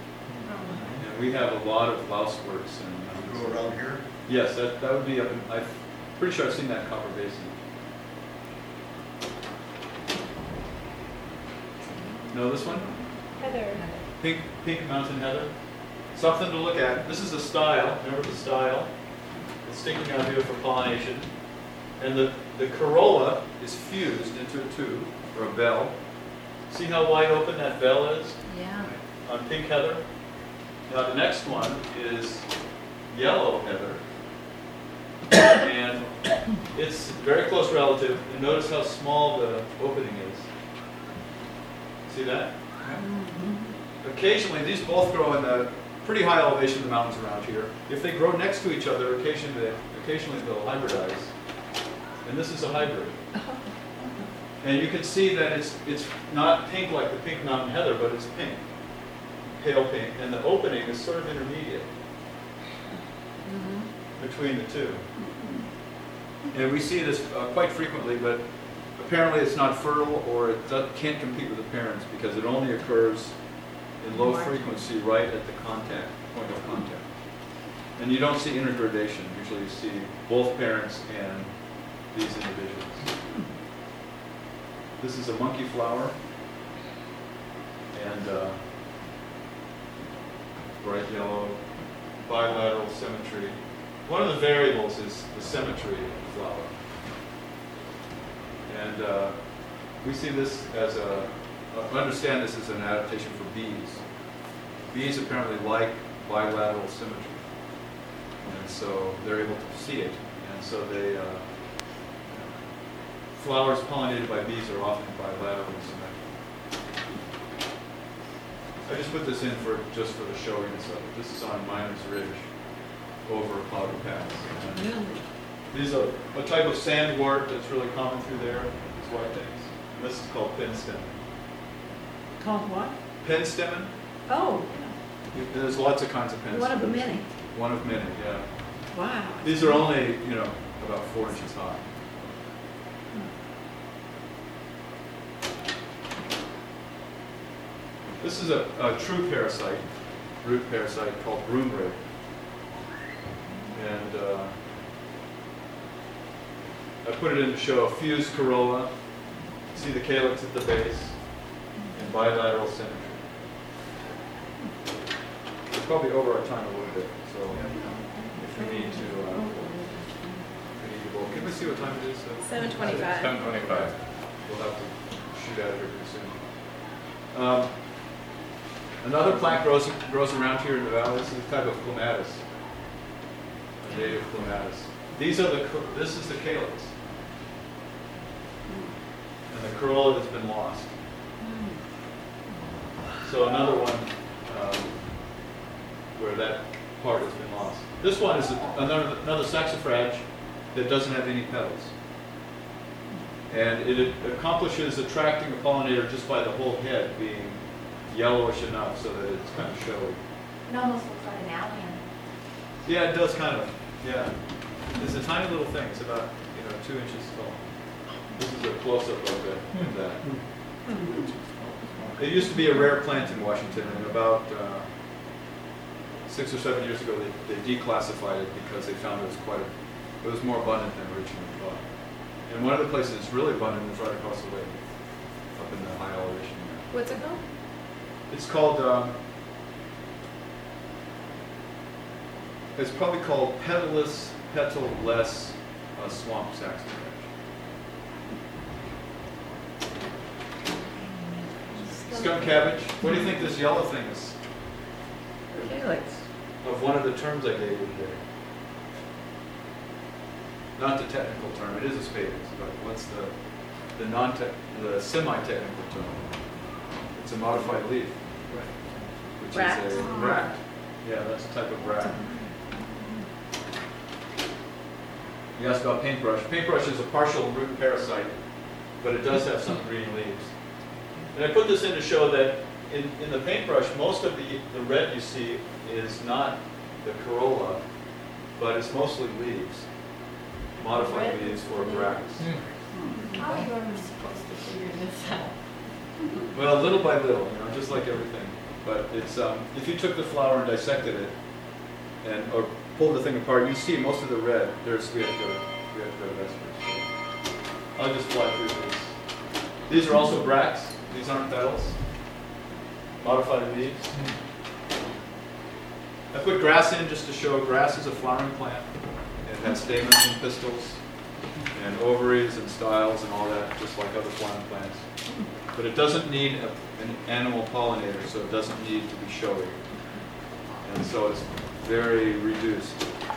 we have a lot of louseworts. And Go around here? yes, that, that would be, up in, I'm pretty sure I've seen that in Copper Basin. Know this one? Heather. Pink, pink mountain heather. Something to look at. This is a style. Remember the style? It's sticking out here for pollination. And the, the corolla is fused into a tube, or a bell. See how wide open that bell is Yeah. on pink heather? Now the next one is yellow heather. And it's very close relative. And notice how small the opening is. See that? Occasionally, these both grow in the pretty high elevation of the mountains around here. If they grow next to each other, occasionally, occasionally they'll hybridize. And this is a hybrid. And you can see that it's, it's not pink like the pink mountain heather, but it's pink, pale pink. And the opening is sort of intermediate between the two. And we see this uh, quite frequently, but apparently it's not fertile, or it does, can't compete with the parents because it only occurs in low frequency right at the contact, point of contact. And you don't see intergradation. Usually you see both parents and these individuals. This is a monkey flower, and uh, bright yellow, bilateral symmetry. One of the variables is the symmetry of the flower. And uh, we see this as a, uh, understand this as an adaptation for bees. Bees apparently like bilateral symmetry. And so they're able to see it. And so they, uh, flowers pollinated by bees are often bilaterally symmetrical. I just put this in for just for the showiness of it. This is on Miners Ridge over Powder Pass. And These are a type of sandwort that's really common through there, these white things. And this is called pinstem. Called what? Pinstem. Oh, There's lots of kinds of pinstem. one of the many. One of many, yeah. Wow. These are only, you know, about four inches high. This is a, a true parasite, root parasite called broomrape. And uh, I put it in to show a fused corolla. See the calyx at the base and bilateral symmetry. We're probably over our time a little bit, so if we need to, uh, if we need to go. Can we see what time it is? Seven twenty-five. Seven twenty-five. We'll have to shoot out of here pretty soon. Um, another plant grows grows around here in the valley. This is a type of clematis, a native clematis. These are the co- this is the calyx, and the corolla has been lost. So another one um, where that part has been lost. This one is another another saxifrage that doesn't have any petals. And it accomplishes attracting a pollinator just by the whole head being yellowish enough so that it's kind of showy. It almost looks like an allium. Yeah, it does kind of. Yeah. It's a tiny little thing. It's about, you know, two inches tall. This is a close-up of it, of that. It used to be a rare plant in Washington, and about uh, six or seven years ago they, they declassified it because they found it was quite a, it was more abundant than originally thought. And one of the places it's really abundant is right across the lake, up in the high elevation there. What's it called? It's called, um, it's probably called petalless, petal-less uh, swamp saxifrage. Skunk cabbage. What do you think this yellow thing is? Calyx. Of one of the terms I gave you there. Not the technical term, it is a spadix, but what's the the non the semi-technical term? It's a modified leaf, which Bract. is a bract. Yeah, that's a type of bract. You asked about paintbrush. Paintbrush is a partial root parasite, but it does have some green leaves. And I put this in to show that in, in the paintbrush, most of the, the red you see is not the corolla, but it's mostly leaves. Modified Red leaves for bracts. How are you ever supposed to figure this out? Well, little by little, you know, just like everything. But it's um, if you took the flower and dissected it, and or pulled the thing apart, you see most of the red. There's we have to we have to go to vespers. So I'll just fly through these. These are also bracts. These aren't petals. Modified leaves. I put grass in just to show grass is a flowering plant. It has stamens and pistils, and ovaries and styles and all that, just like other flowering plants. But it doesn't need a, an animal pollinator, so it doesn't need to be showy. And so it's very reduced.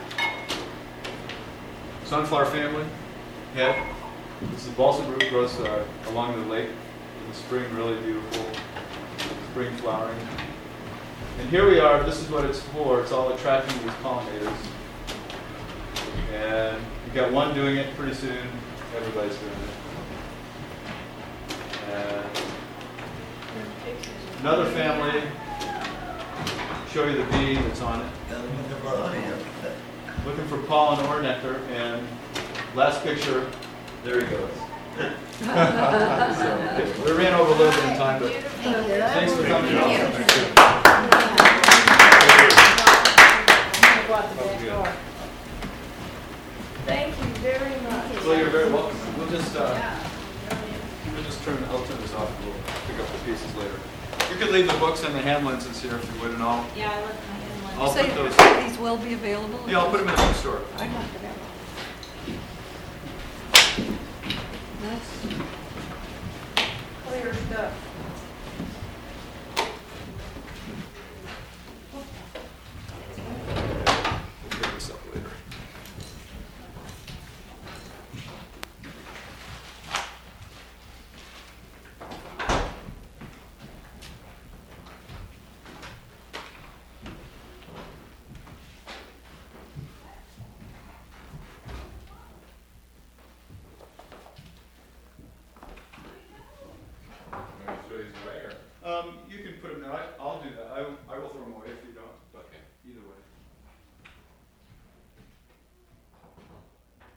Sunflower family, head. This is balsam root, grows uh, along the lake in the spring, really beautiful spring flowering. And here we are, this is what it's for. It's all attracting these pollinators. And you've got one doing it pretty soon, everybody's doing it. And another family, show you the bee that's on it. Looking for pollen or nectar, and last picture, there he goes. So, okay, we ran over a little bit in time, but thanks for coming. Thank you very much. Well, you're very welcome. We'll just, uh, we'll just turn, I'll turn this off and we'll pick up the pieces later. You could leave the books and the hand lenses here if you would, and I'll, Yeah, I left my hand one. I'll So put those, these will be available? yeah, I'll put them in the bookstore. I'm not gonna. Nice. Clear stuff. We'll pick this up later. these away, or? Um, you can put them there, I, I'll do that, I